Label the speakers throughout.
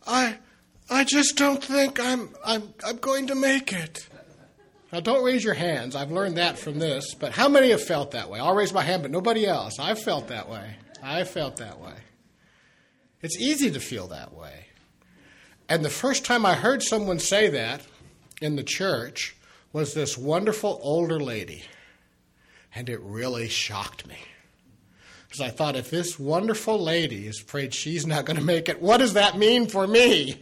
Speaker 1: I just don't think I'm going to make it. Now, don't raise your hands. I've learned that from this. But how many have felt that way? I'll raise my hand, but nobody else. I've felt that way. It's easy to feel that way. And the first time I heard someone say that in the church was this wonderful older lady. And it really shocked me. Because I thought, if this wonderful lady is afraid she's not going to make it, what does that mean for me?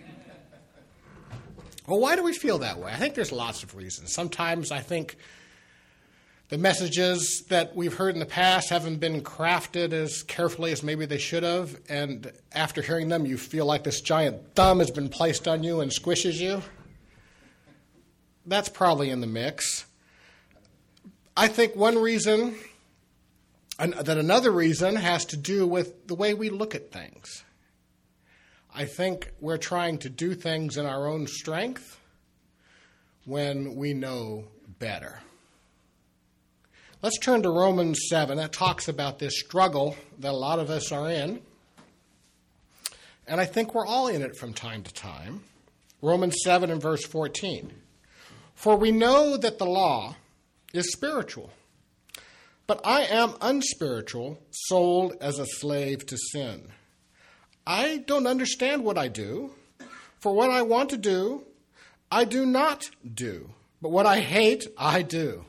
Speaker 1: Well, why do we feel that way? I think there's lots of reasons. Sometimes I think the messages that we've heard in the past haven't been crafted as carefully as maybe they should have, and after hearing them, you feel like this giant thumb has been placed on you and squishes you. That's probably in the mix. I think one reason, that another reason has to do with the way we look at things. I think we're trying to do things in our own strength when we know better. Let's turn to Romans 7. That talks about this struggle that a lot of us are in. And I think we're all in it from time to time. Romans 7 and verse 14. For we know that the law is spiritual, but I am unspiritual, sold as a slave to sin. I don't understand what I do, for what I want to do, I do not do. But what I hate, I do.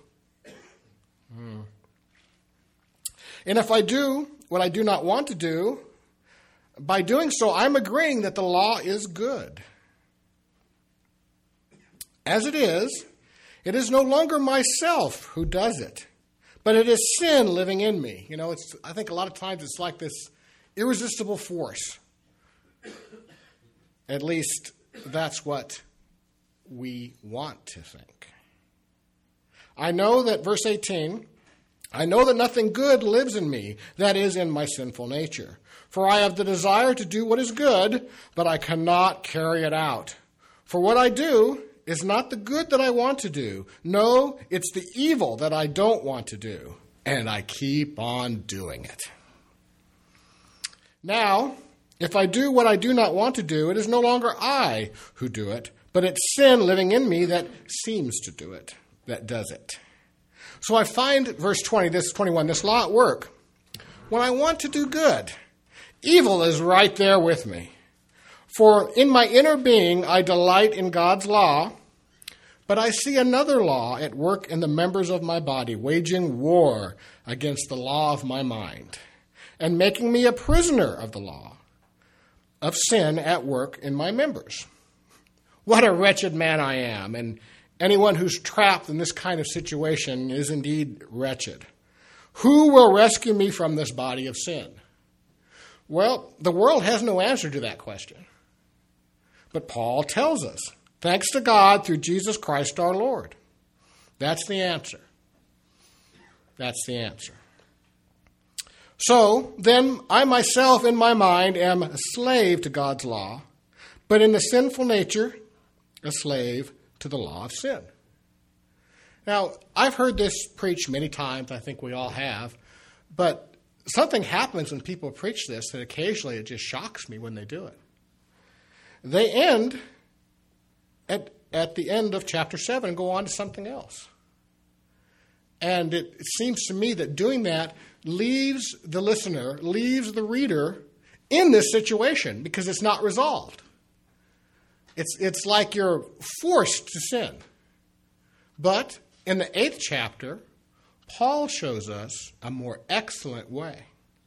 Speaker 1: And if I do what I do not want to do, by doing so, I'm agreeing that the law is good. As it is no longer myself who does it, but it is sin living in me. I think a lot of times it's like this irresistible force. At least that's what we want to think. I know that, verse 18, I know that nothing good lives in me, that is, in my sinful nature. For I have the desire to do what is good, but I cannot carry it out. For what I do is not the good that I want to do. No, it's the evil that I don't want to do. And I keep on doing it. Now, if I do what I do not want to do, it is no longer I who do it, but it's sin living in me that seems to do it, that does it. So I find, verse 21, this law at work. When I want to do good, evil is right there with me. For in my inner being I delight in God's law, but I see another law at work in the members of my body, waging war against the law of my mind, and making me a prisoner of the law of sin at work in my members. What a wretched man I am, and anyone who's trapped in this kind of situation is indeed wretched. Who will rescue me from this body of sin? Well, the world has no answer to that question. But Paul tells us, thanks to God through Jesus Christ our Lord. That's the answer. That's the answer. So, then, I myself in my mind am a slave to God's law, but in the sinful nature, a slave to the law of sin. Now, I've heard this preached many times, I think we all have, but something happens when people preach this that occasionally it just shocks me when they do it. They end at the end of chapter 7 and go on to something else. And it seems to me that doing that leaves the listener, leaves the reader in this situation because it's not resolved. It's like you're forced to sin. But in the 8th chapter, Paul shows us a more excellent way.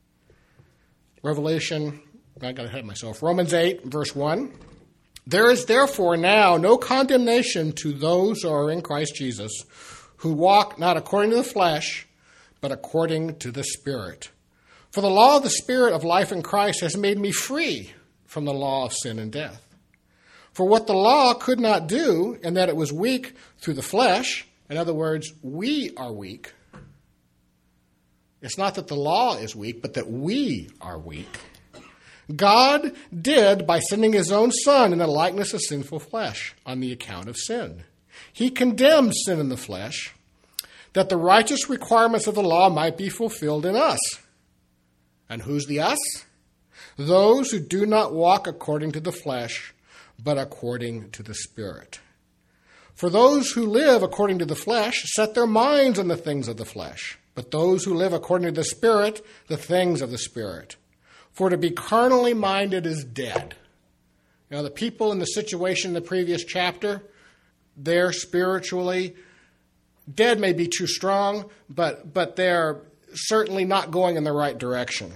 Speaker 1: I got ahead of myself. Romans 8, verse 1. There is therefore now no condemnation to those who are in Christ Jesus, who walk not according to the flesh, but according to the Spirit. For the law of the Spirit of life in Christ has made me free from the law of sin and death. For what the law could not do, in that it was weak through the flesh, in other words, we are weak. It's not that the law is weak, but that we are weak. God did by sending his own Son in the likeness of sinful flesh on the account of sin. He condemned sin in the flesh, that the righteous requirements of the law might be fulfilled in us. And who's the us? those who do not walk according to the flesh, but according to the Spirit. For those who live according to the flesh set their minds on the things of the flesh, but those who live according to the Spirit, the things of the Spirit. For to be carnally minded is dead. Now, the people in the situation in the previous chapter, they're spiritually dead, may be too strong, but they're certainly not going in the right direction.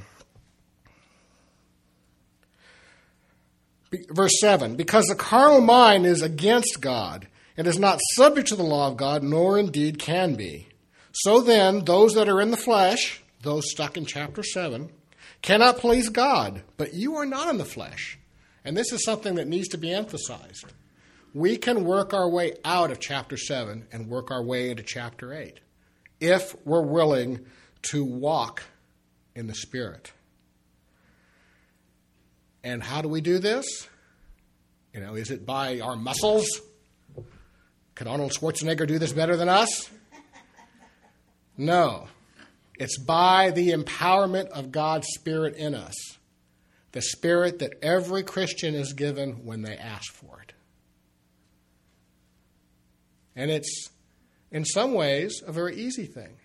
Speaker 1: Verse 7, because the carnal mind is against God, and is not subject to the law of God, nor indeed can be. So then, those that are in the flesh, those stuck in chapter 7, cannot please God, but you are not in the flesh. And this is something that needs to be emphasized. We can work our way out of chapter 7 and work our way into chapter 8 if we're willing to walk in the Spirit. And how do we do this? Is it by our muscles? Could Arnold Schwarzenegger do this better than us? No. It's by the empowerment of God's Spirit in us. The Spirit that every Christian is given when they ask for it. And it's, in some ways, a very easy thing.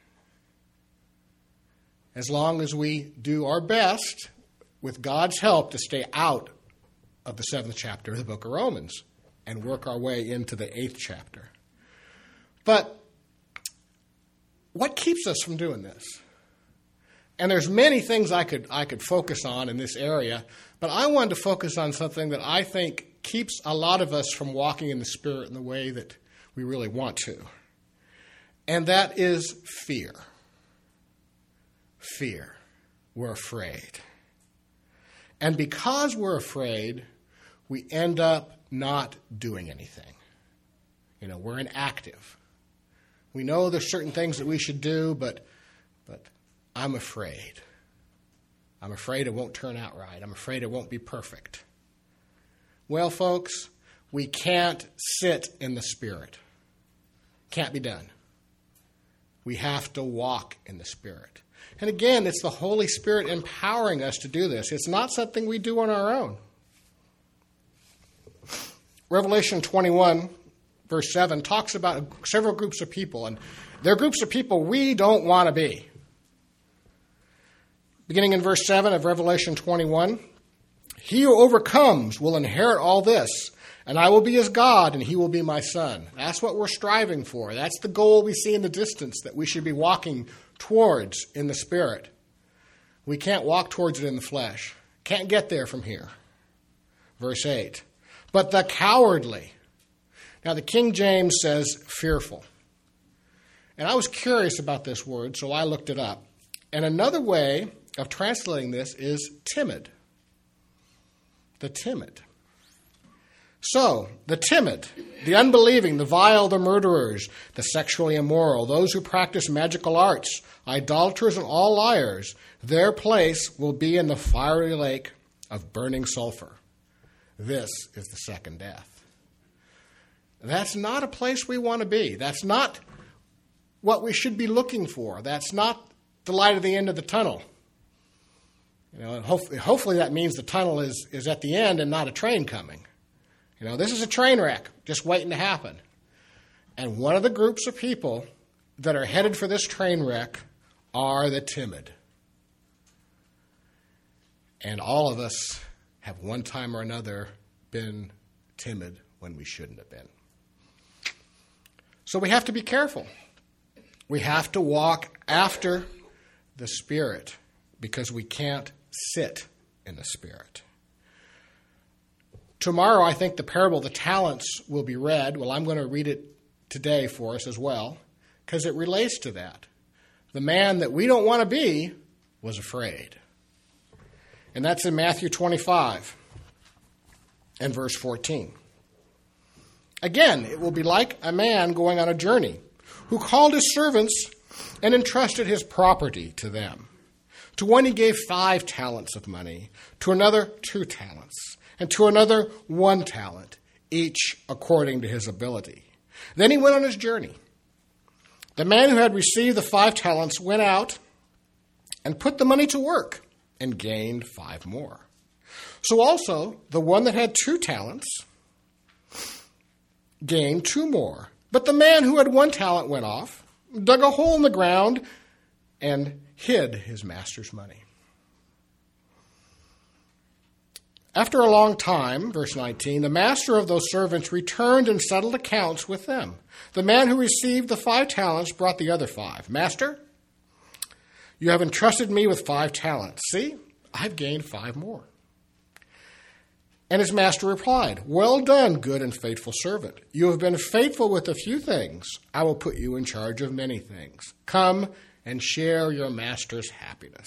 Speaker 1: As long as we do our best, with God's help, to stay out of the 7th chapter of the book of Romans and work our way into the 8th chapter. But what keeps us from doing this? And there's many things I could focus on in this area, but I wanted to focus on something that I think keeps a lot of us from walking in the Spirit in the way that we really want to. And that is fear. Fear. We're afraid. And because we're afraid, we end up not doing anything. We're inactive. We know there's certain things that we should do, but I'm afraid. I'm afraid it won't turn out right. I'm afraid it won't be perfect. Well, folks, we can't sit in the Spirit. Can't be done. We have to walk in the Spirit. And again, it's the Holy Spirit empowering us to do this. It's not something we do on our own. Revelation 21, verse 7, talks about several groups of people, and they're groups of people we don't want to be. Beginning in verse 7 of Revelation 21, he who overcomes will inherit all this, and I will be his God, and he will be my son. That's what we're striving for. That's the goal we see in the distance that we should be walking towards in the Spirit. We can't walk towards it in the flesh. Can't get there from here. Verse 8, but the cowardly. Now the King James says fearful. And I was curious about this word, so I looked it up. And another way of translating this is timid. The timid. So, the timid, the unbelieving, the vile, the murderers, the sexually immoral, those who practice magical arts, idolaters, and all liars, their place will be in the fiery lake of burning sulfur. This is the second death. That's not a place we want to be. That's not what we should be looking for. That's not the light at the end of the tunnel. And hopefully that means the tunnel is at the end and not a train coming. This is a train wreck just waiting to happen. And one of the groups of people that are headed for this train wreck are the timid. And all of us have one time or another been timid when we shouldn't have been. So we have to be careful. We have to walk after the Spirit because we can't sit in the Spirit. Tomorrow, I think the parable of the talents will be read. Well, I'm going to read it today for us as well, because it relates to that. The man that we don't want to be was afraid. And that's in Matthew 25 and verse 14. Again, it will be like a man going on a journey who called his servants and entrusted his property to them. To one he gave 5 talents of money, to another 2 talents, and to another 1 talent, each according to his ability. Then he went on his journey. The man who had received the 5 talents went out and put the money to work and gained 5 more. So also, the one that had 2 talents gained 2 more. But the man who had 1 talent went off, dug a hole in the ground, and hid his master's money. After a long time, verse 19, the master of those servants returned and settled accounts with them. The man who received the 5 talents brought the other 5. Master, you have entrusted me with 5 talents. See, I've gained 5 more. And his master replied, well done, good and faithful servant. You have been faithful with a few things. I will put you in charge of many things. Come and share your master's happiness.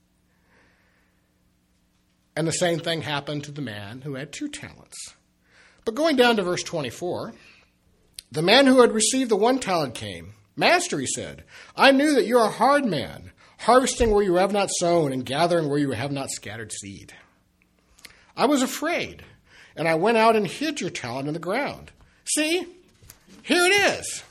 Speaker 1: And the same thing happened to the man who had 2 talents. But going down to verse 24, the man who had received the 1 talent came. Master, he said, I knew that you are a hard man, harvesting where you have not sown and gathering where you have not scattered seed. I was afraid, and I went out and hid your talent in the ground. See, here it is.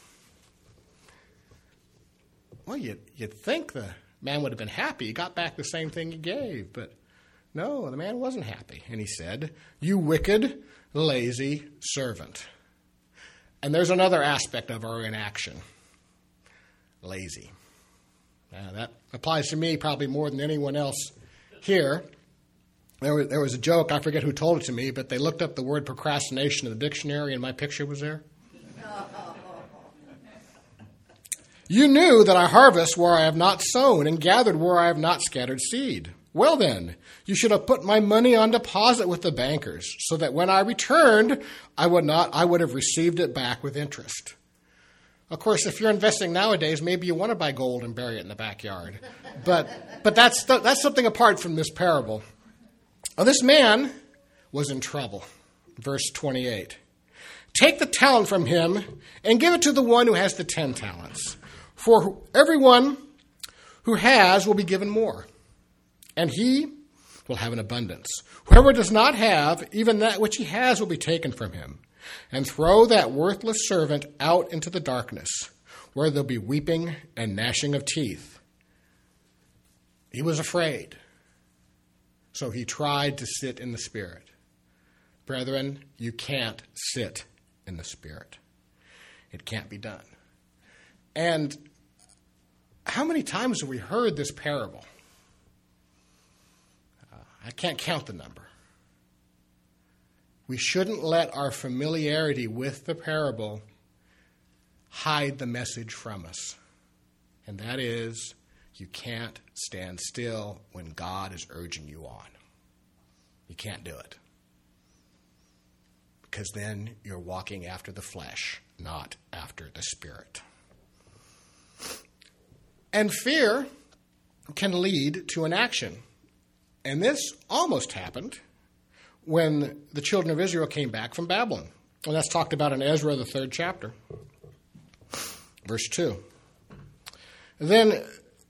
Speaker 1: Well, you'd think the man would have been happy. He got back the same thing he gave, but no, the man wasn't happy. And he said, you wicked, lazy servant. And there's another aspect of our inaction. Lazy. Now, that applies to me probably more than anyone else here. There was a joke, I forget who told it to me, but they looked up the word procrastination in the dictionary and my picture was there. You knew that I harvest where I have not sown and gathered where I have not scattered seed. Well then, you should have put my money on deposit with the bankers, so that when I returned, I would have received it back with interest. Of course, if you're investing nowadays, maybe you want to buy gold and bury it in the backyard. But that's something apart from this parable. Well, this man was in trouble. Verse 28. Take the talent from him and give it to the one who has the 10 talents. For everyone who has will be given more, and he will have an abundance. Whoever does not have, even that which he has will be taken from him. And throw that worthless servant out into the darkness, where there'll be weeping and gnashing of teeth. He was afraid, so he tried to sit in the Spirit. Brethren, you can't sit in the Spirit. It can't be done. And how many times have we heard this parable? I can't count the number. We shouldn't let our familiarity with the parable hide the message from us. And that is, you can't stand still when God is urging you on. You can't do it. Because then you're walking after the flesh, not after the Spirit. And fear can lead to an action. And this almost happened when the children of Israel came back from Babylon. And that's talked about in Ezra, the 3rd chapter. Verse 2. Then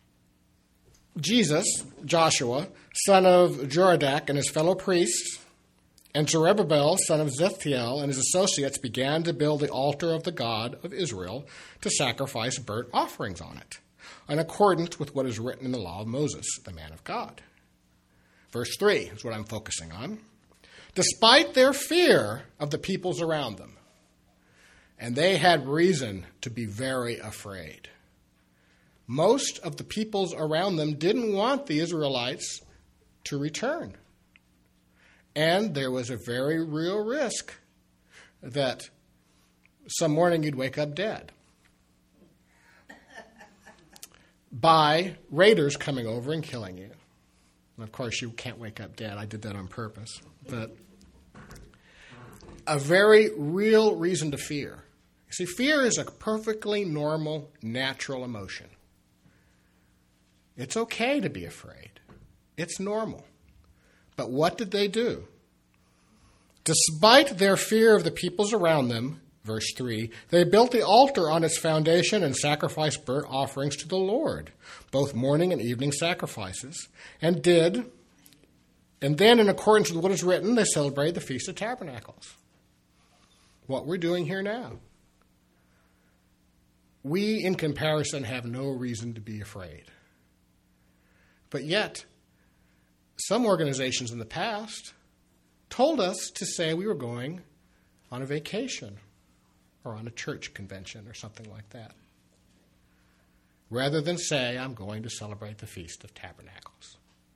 Speaker 1: Joshua, son of Joradak, and his fellow priests, and Zerubbabel, son of Zethtiel, and his associates began to build the altar of the God of Israel to sacrifice burnt offerings on it, in accordance with what is written in the law of Moses, the man of God. Verse 3 is what I'm focusing on. Despite their fear of the peoples around them, and they had reason to be very afraid. Most of the peoples around them didn't want the Israelites to return. And there was a very real risk that some morning you'd wake up dead by raiders coming over and killing you. And of course, you can't wake up dead. I did that on purpose. But a very real reason to fear. You see, fear is a perfectly normal, natural emotion. It's okay to be afraid. It's normal. But what did they do? Despite their fear of the peoples around them, verse 3, they built the altar on its foundation and sacrificed burnt offerings to the Lord, both morning and evening sacrifices, and then in accordance with what is written, they celebrated the Feast of Tabernacles. What we're doing here now. We, in comparison, have no reason to be afraid. But yet, some organizations in the past told us to say we were going on a vacation or on a church convention or something like that, rather than say, I'm going to celebrate the Feast of Tabernacles.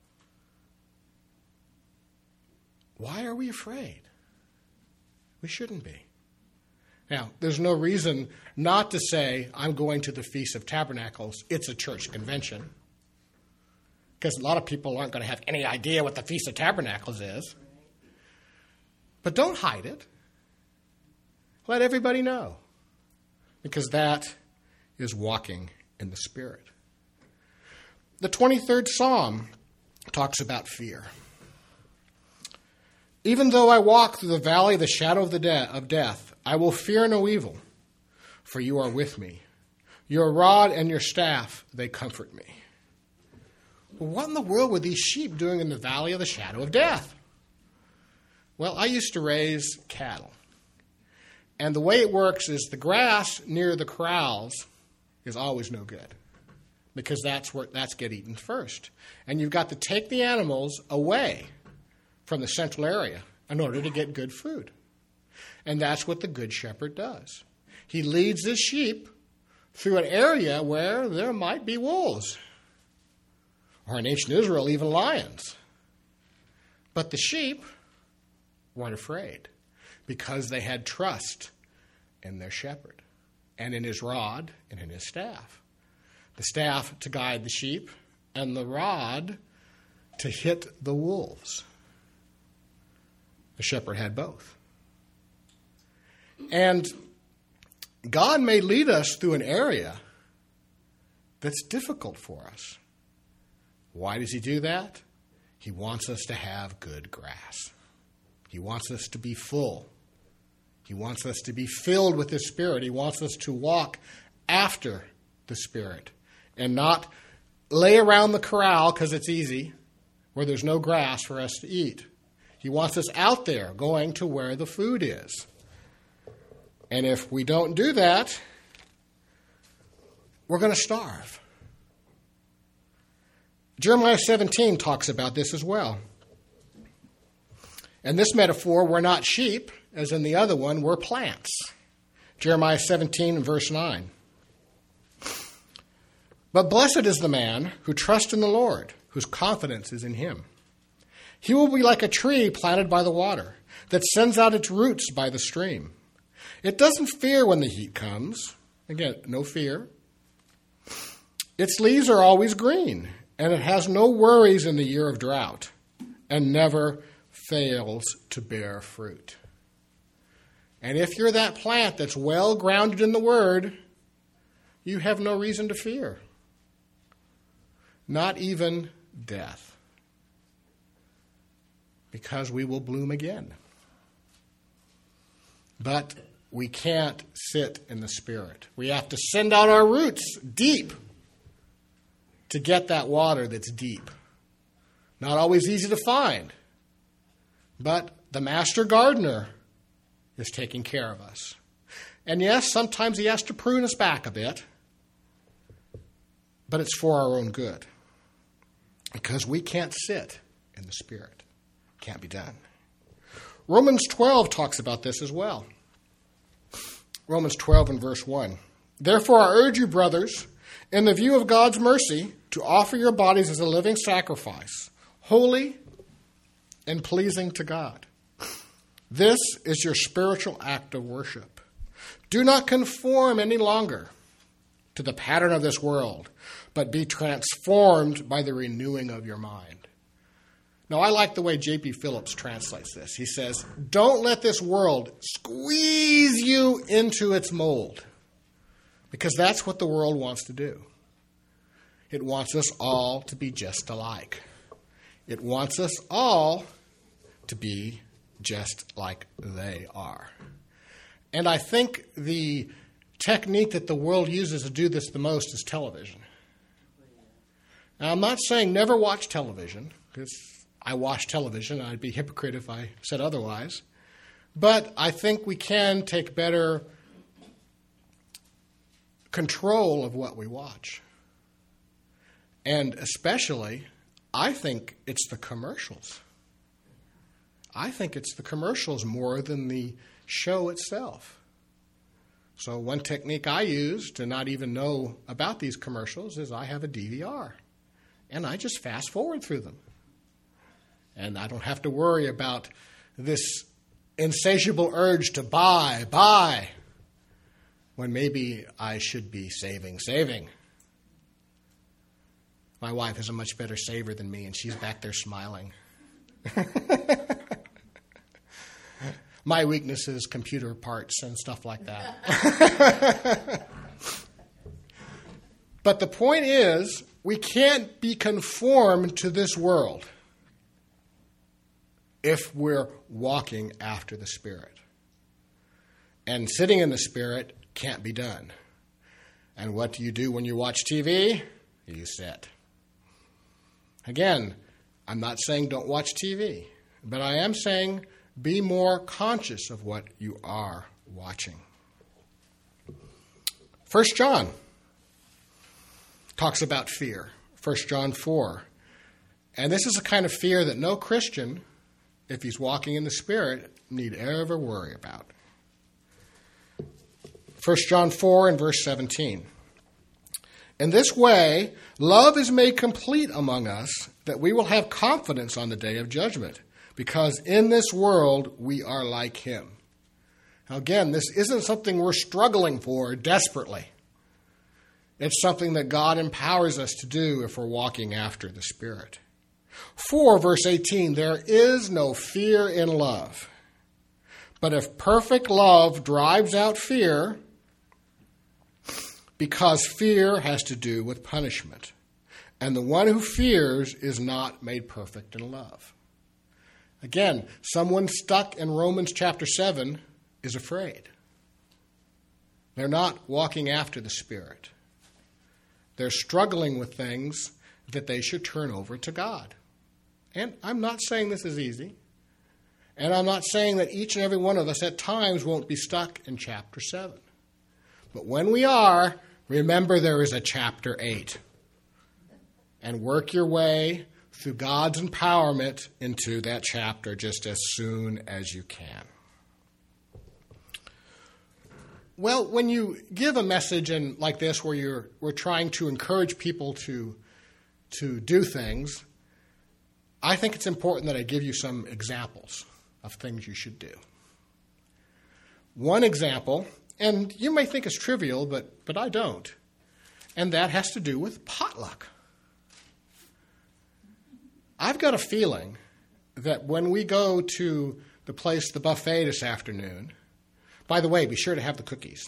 Speaker 1: Why are we afraid? We shouldn't be. Now, there's no reason not to say, I'm going to the Feast of Tabernacles. It's a church convention. Because a lot of people aren't going to have any idea what the Feast of Tabernacles is. But don't hide it. Let everybody know. Because that is walking in the Spirit. The 23rd Psalm talks about fear. Even though I walk through the valley of the shadow of death, I will fear no evil, for you are with me. Your rod and your staff, they comfort me. Well, what in the world were these sheep doing in the valley of the shadow of death? Well, I used to raise cattle. And the way it works is the grass near the corrals is always no good, because that's get eaten first. And you've got to take the animals away from the central area in order to get good food. And that's what the Good Shepherd does. He leads his sheep through an area where there might be wolves, or in ancient Israel, even lions. But the sheep weren't afraid because they had trust in their shepherd and in his rod and in his staff. The staff to guide the sheep and the rod to hit the wolves. The shepherd had both. And God may lead us through an area that's difficult for us. Why does he do that? He wants us to have good grass. He wants us to be full. He wants us to be filled with his Spirit. He wants us to walk after the Spirit and not lay around the corral because it's easy, where there's no grass for us to eat. He wants us out there going to where the food is. And if we don't do that, we're going to starve. Jeremiah 17 talks about this as well. In this metaphor, we're not sheep, as in the other one, we're plants. Jeremiah 17 and verse 9. But blessed is the man who trusts in the Lord, whose confidence is in him. He will be like a tree planted by the water that sends out its roots by the stream. It doesn't fear when the heat comes. Again, no fear. Its leaves are always green, and it has no worries in the year of drought, and never fails to bear fruit. And if you're that plant that's well grounded in the Word, you have no reason to fear. Not even death. Because we will bloom again. But we can't sit in the Spirit. We have to send out our roots deep to get that water that's deep. Not always easy to find. But the master gardener is taking care of us. And yes, sometimes he has to prune us back a bit. But it's for our own good. Because we can't sit in the Spirit. Can't be done. Romans 12 talks about this as well. Romans 12 and verse 1. Therefore I urge you, brothers, in the view of God's mercy, to offer your bodies as a living sacrifice, holy and pleasing to God. This is your spiritual act of worship. Do not conform any longer to the pattern of this world, but be transformed by the renewing of your mind. Now, I like the way J.P. Phillips translates this. He says, don't let this world squeeze you into its mold, because that's what the world wants to do. It wants us all to be just alike. It wants us all to be just like they are. And I think the technique that the world uses to do this the most is television. Now, I'm not saying never watch television, because I watch television. I'd be a hypocrite if I said otherwise. But I think we can take better control of what we watch. And especially, I think it's the commercials. I think it's the commercials more than the show itself. So one technique I use to not even know about these commercials is I have a DVR, and I just fast forward through them. And I don't have to worry about this insatiable urge to buy, when maybe I should be saving. My wife is a much better saver than me, and she's back there smiling. My weakness is computer parts and stuff like that. But the point is, we can't be conformed to this world if we're walking after the Spirit. And sitting in the Spirit can't be done. And what do you do when you watch TV? You sit. Again, I'm not saying don't watch TV, but I am saying be more conscious of what you are watching. 1 John talks about fear. 1 John 4. And this is a kind of fear that no Christian, if he's walking in the Spirit, need ever worry about. 1 John 4 and verse 17. In this way, love is made complete among us, that we will have confidence on the day of judgment, because in this world we are like him. Now again, this isn't something we're struggling for desperately. It's something that God empowers us to do if we're walking after the Spirit. 4 verse 18, there is no fear in love. But if perfect love drives out fear, because fear has to do with punishment. And the one who fears is not made perfect in love. Again, someone stuck in Romans chapter 7 is afraid. They're not walking after the Spirit. They're struggling with things that they should turn over to God. And I'm not saying this is easy. And I'm not saying that each and every one of us at times won't be stuck in chapter 7. But when we are, remember there is a chapter 8. And work your way through God's empowerment into that chapter just as soon as you can. Well, when you give a message like this where we're trying to encourage people to do things, I think it's important that I give you some examples of things you should do. One example, and you may think it's trivial, but I don't, and that has to do with potluck. I've got a feeling that when we go to the buffet this afternoon, by the way, be sure to have the cookies.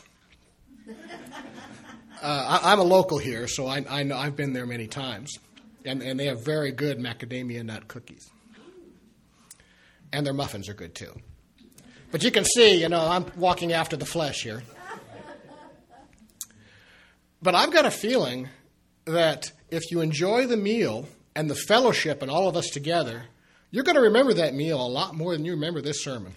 Speaker 1: I'm a local here, so I know I've been there many times, and they have very good macadamia nut cookies. And their muffins are good too. But you can see, I'm walking after the flesh here. But I've got a feeling that if you enjoy the meal and the fellowship and all of us together, you're going to remember that meal a lot more than you remember this sermon.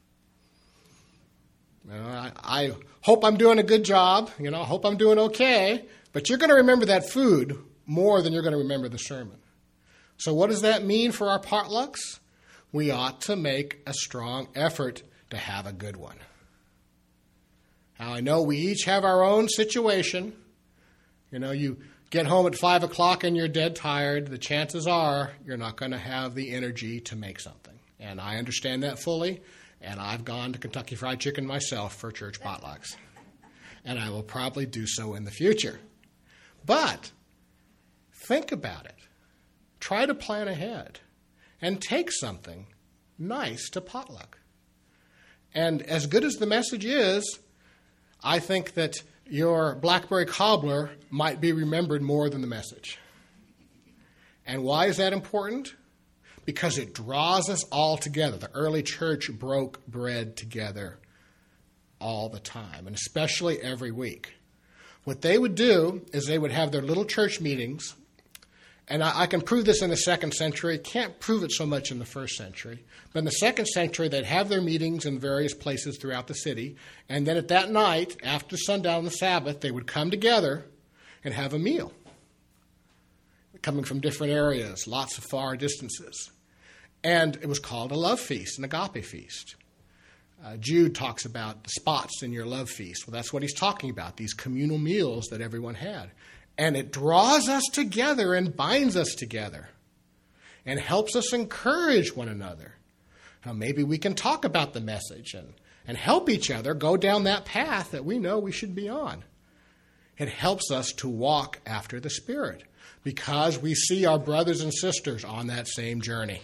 Speaker 1: I hope I'm doing a good job. I hope I'm doing okay. But you're going to remember that food more than you're going to remember the sermon. So what does that mean for our potlucks? We ought to make a strong effort to have a good one. Now, I know we each have our own situation. You get home at 5 o'clock and you're dead tired. The chances are you're not going to have the energy to make something. And I understand that fully. And I've gone to Kentucky Fried Chicken myself for church potlucks. And I will probably do so in the future. But think about it. Try to plan ahead. And take something nice to potluck. And as good as the message is, I think that your blackberry cobbler might be remembered more than the message. And why is that important? Because it draws us all together. The early church broke bread together all the time, and especially every week. What they would do is they would have their little church meetings, and I can prove this in the 2nd century. Can't prove it so much in the 1st century. But in the 2nd century, they'd have their meetings in various places throughout the city, and then at that night, after sundown on the Sabbath, they would come together and have a meal, coming from different areas, lots of far distances. And it was called a love feast, an agape feast. Jude talks about the spots in your love feast. Well, that's what he's talking about, these communal meals that everyone had. And it draws us together and binds us together and helps us encourage one another. Now, maybe we can talk about the message and help each other go down that path that we know we should be on. It helps us to walk after the Spirit because we see our brothers and sisters on that same journey.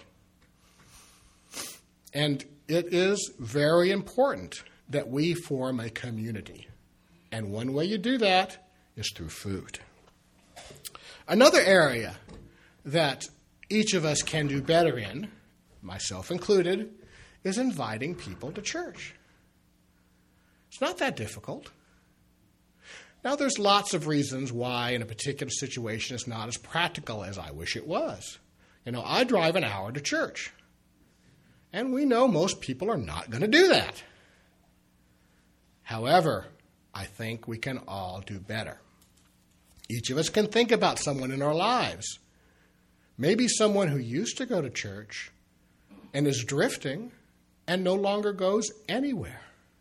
Speaker 1: And it is very important that we form a community. And one way you do that is through food. Another area that each of us can do better in, myself included, is inviting people to church. It's not that difficult. Now, there's lots of reasons why in a particular situation it's not as practical as I wish it was. I drive an hour to church. And we know most people are not going to do that. However, I think we can all do better. Each of us can think about someone in our lives. Maybe someone who used to go to church and is drifting and no longer goes anywhere.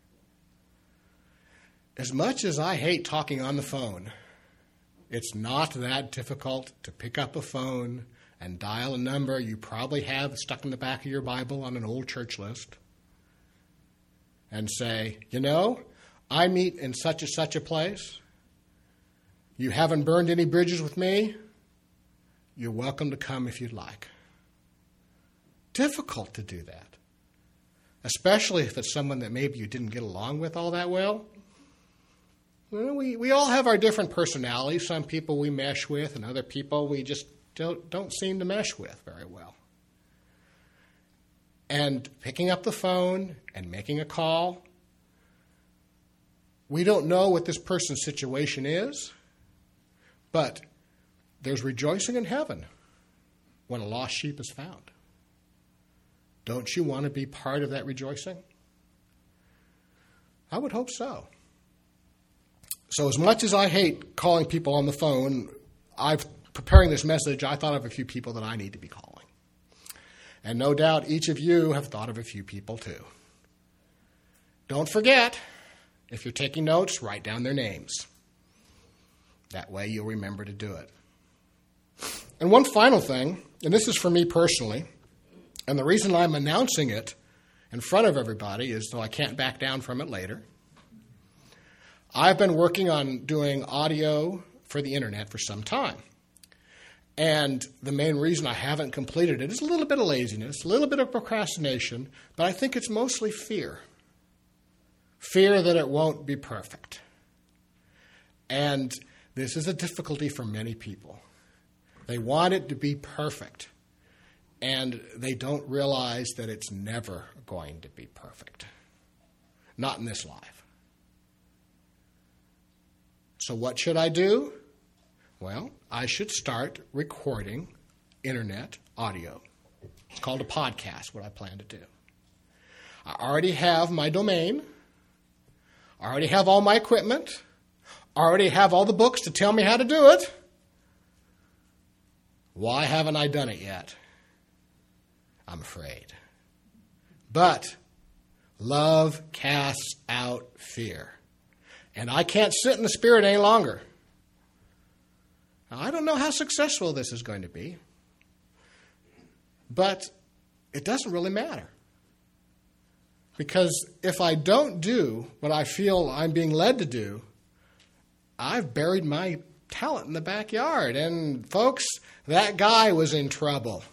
Speaker 1: As much as I hate talking on the phone, it's not that difficult to pick up a phone and dial a number you probably have stuck in the back of your Bible on an old church list and say, I meet in such and such a place. You haven't burned any bridges with me. You're welcome to come if you'd like. Difficult to do that, especially if it's someone that maybe you didn't get along with all that well. We all have our different personalities. Some people we mesh with and other people we just don't seem to mesh with very well. And picking up the phone and making a call, we don't know what this person's situation is, but there's rejoicing in heaven when a lost sheep is found. Don't you want to be part of that rejoicing? I would hope so. So as much as I hate calling people on the phone, preparing this message, I thought of a few people that I need to be calling. And no doubt each of you have thought of a few people too. Don't forget, if you're taking notes, write down their names. That way you'll remember to do it. And one final thing, and this is for me personally, and the reason I'm announcing it in front of everybody is so I can't back down from it later. I've been working on doing audio for the internet for some time. And the main reason I haven't completed it is a little bit of laziness, a little bit of procrastination, but I think it's mostly fear. Fear that it won't be perfect. And this is a difficulty for many people. They want it to be perfect, and they don't realize that it's never going to be perfect. Not in this life. So what should I do? Well, I should start recording internet audio. It's called a podcast, what I plan to do. I already have my domain. I already have all my equipment. I already have all the books to tell me how to do it. Why haven't I done it yet? I'm afraid. But love casts out fear. And I can't sit in the Spirit any longer. Now, I don't know how successful this is going to be. But it doesn't really matter. Because if I don't do what I feel I'm being led to do, I've buried my talent in the backyard. And folks, that guy was in trouble.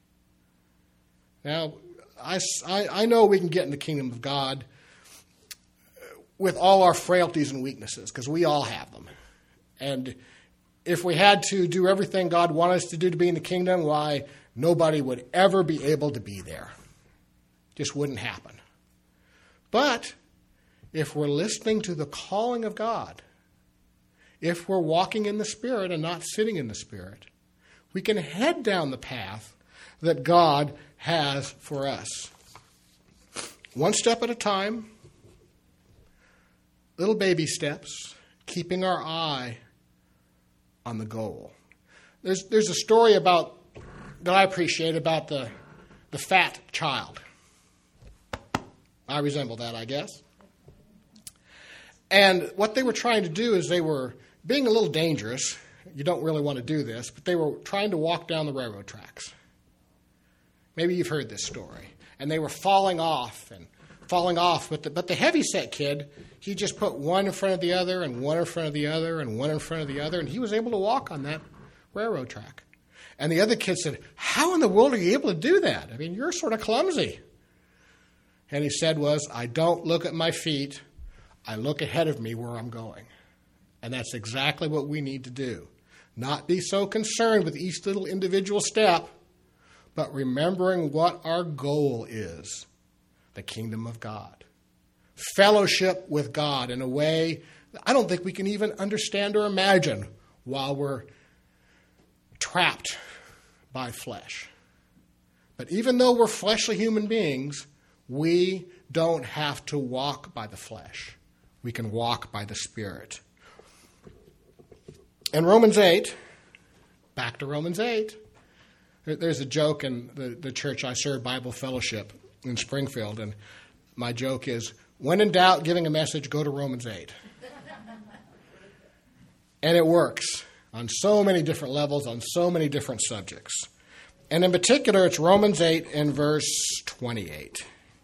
Speaker 1: Now, I know we can get in the kingdom of God with all our frailties and weaknesses, because we all have them. And if we had to do everything God wanted us to do to be in the kingdom, why, nobody would ever be able to be there. Just wouldn't happen. But if we're listening to the calling of God, if we're walking in the Spirit and not sitting in the Spirit, we can head down the path that God has for us. One step at a time, little baby steps, keeping our eye on the goal. There's a story that I appreciate about the the fat child. I resemble that, I guess. And what they were trying to do is they were being a little dangerous. You don't really want to do this, but they were trying to walk down the railroad tracks. Maybe you've heard this story. And they were falling off, but the heavy-set kid, he just put one in front of the other and one in front of the other and one in front of the other, and he was able to walk on that railroad track. And the other kid said, "How in the world are you able to do that? I mean, you're sort of clumsy." And he said I don't look at my feet. I look ahead of me where I'm going. And that's exactly what we need to do. Not be so concerned with each little individual step, but remembering what our goal is, the kingdom of God. Fellowship with God in a way that I don't think we can even understand or imagine while we're trapped by flesh. But even though we're fleshly human beings, we don't have to walk by the flesh. We can walk by the Spirit. In Romans 8, back to Romans 8, there's a joke in the church I serve, Bible Fellowship in Springfield, and my joke is, when in doubt giving a message, go to Romans 8. And it works on so many different levels, on so many different subjects. And in particular, it's Romans 8 and verse 28.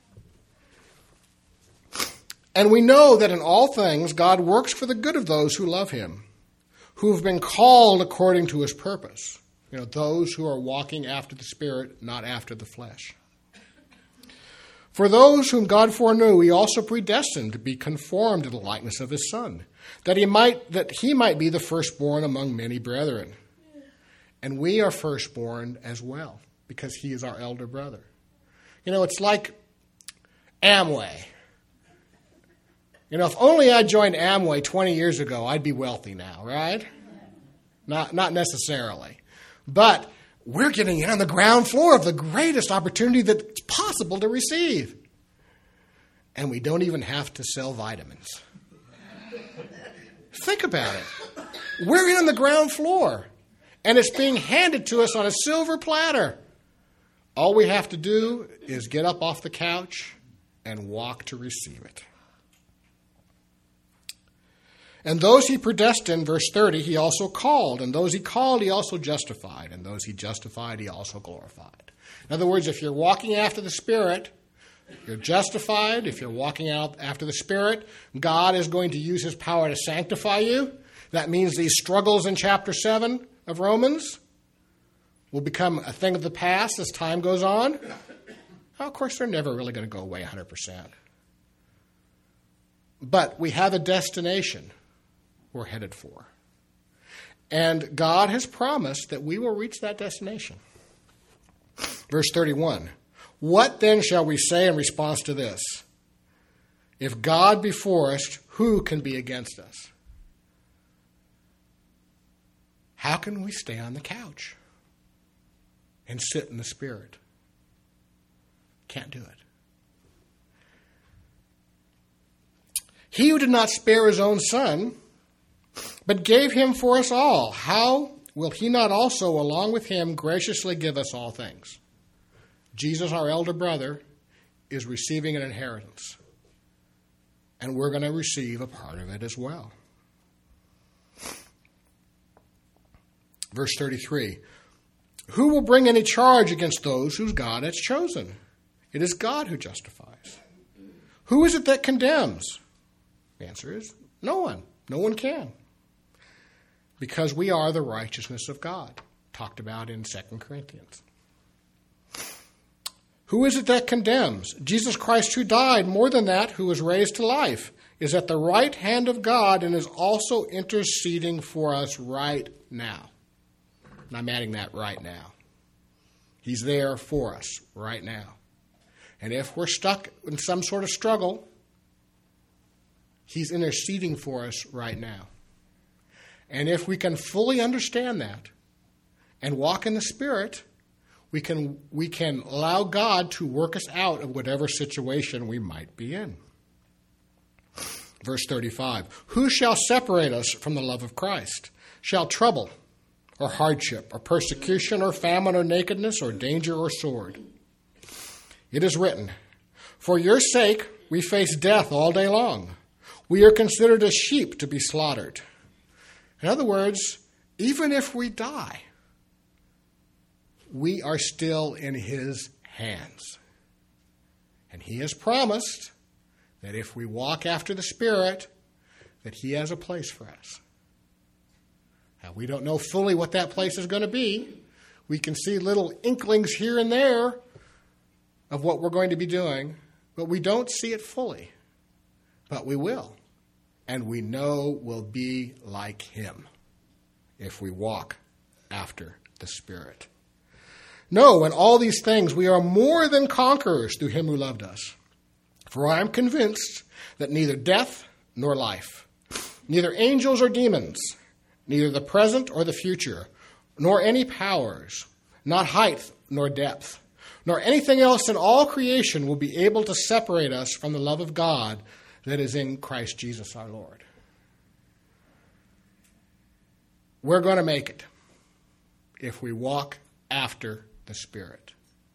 Speaker 1: And we know that in all things God works for the good of those who love him, who have been called according to his purpose. You know, those who are walking after the Spirit, not after the flesh. For those whom God foreknew, he also predestined to be conformed to the likeness of his Son, that he might be the firstborn among many brethren. And we are firstborn as well, because he is our elder brother. You know, it's like Amway. You know, if only I joined Amway 20 years ago, I'd be wealthy now, right? Not necessarily. But we're getting in on the ground floor of the greatest opportunity that's possible to receive. And we don't even have to sell vitamins. Think about it. We're in on the ground floor. And it's being handed to us on a silver platter. All we have to do is get up off the couch and walk to receive it. And those he predestined, verse 30, he also called. And those he called, he also justified. And those he justified, he also glorified. In other words, if you're walking after the Spirit, you're justified. If you're walking out after the Spirit, God is going to use his power to sanctify you. That means these struggles in chapter 7 of Romans will become a thing of the past as time goes on. Well, of course, they're never really going to go away 100%. But we have a destination we're headed for. And God has promised that we will reach that destination. Verse 31, what then shall we say in response to this? If God be for us, who can be against us? How can we stay on the couch and sit in the Spirit? Can't do it. He who did not spare his own Son, but gave him for us all, how will he not also, along with him, graciously give us all things? Jesus, our elder brother, is receiving an inheritance. And we're going to receive a part of it as well. Verse 33, who will bring any charge against those whose God has chosen? It is God who justifies. Who is it that condemns? The answer is no one. No one can. Because we are the righteousness of God, talked about in 2 Corinthians. Who is it that condemns? Jesus Christ, who died, more than that, who was raised to life, is at the right hand of God and is also interceding for us right now. And I'm adding that right now. He's there for us right now. And if we're stuck in some sort of struggle, he's interceding for us right now. And if we can fully understand that and walk in the Spirit, we can allow God to work us out of whatever situation we might be in. Verse 35, who shall separate us from the love of Christ? Shall trouble or hardship or persecution or famine or nakedness or danger or sword? It is written, "For your sake we face death all day long. We are considered as sheep to be slaughtered." In other words, even if we die, we are still in his hands. And he has promised that if we walk after the Spirit, that he has a place for us. Now, we don't know fully what that place is going to be. We can see little inklings here and there of what we're going to be doing, but we don't see it fully. But we will. And we know we'll be like him if we walk after the Spirit. No, in all these things we are more than conquerors through him who loved us. For I am convinced that neither death nor life, neither angels or demons, neither the present or the future, nor any powers, not height nor depth, nor anything else in all creation will be able to separate us from the love of God that is in Christ Jesus our Lord. We're going to make it if we walk after the Spirit.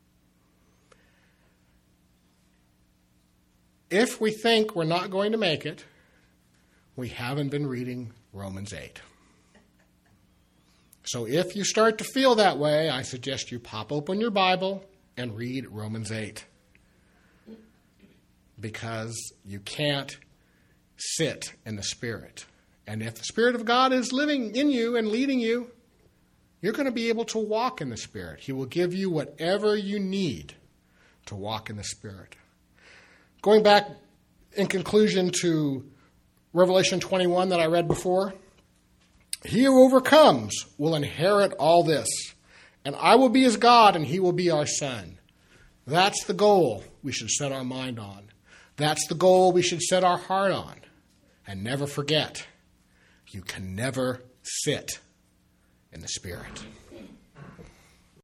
Speaker 1: If we think we're not going to make it, we haven't been reading Romans 8. So if you start to feel that way, I suggest you pop open your Bible and read Romans 8. Because you can't sit in the Spirit. And if the Spirit of God is living in you and leading you, you're going to be able to walk in the Spirit. He will give you whatever you need to walk in the Spirit. Going back in conclusion to Revelation 21 that I read before, he who overcomes will inherit all this, and I will be his God, and he will be our son. That's the goal we should set our mind on. That's the goal we should set our heart on. And never forget, you can never sit in the Spirit.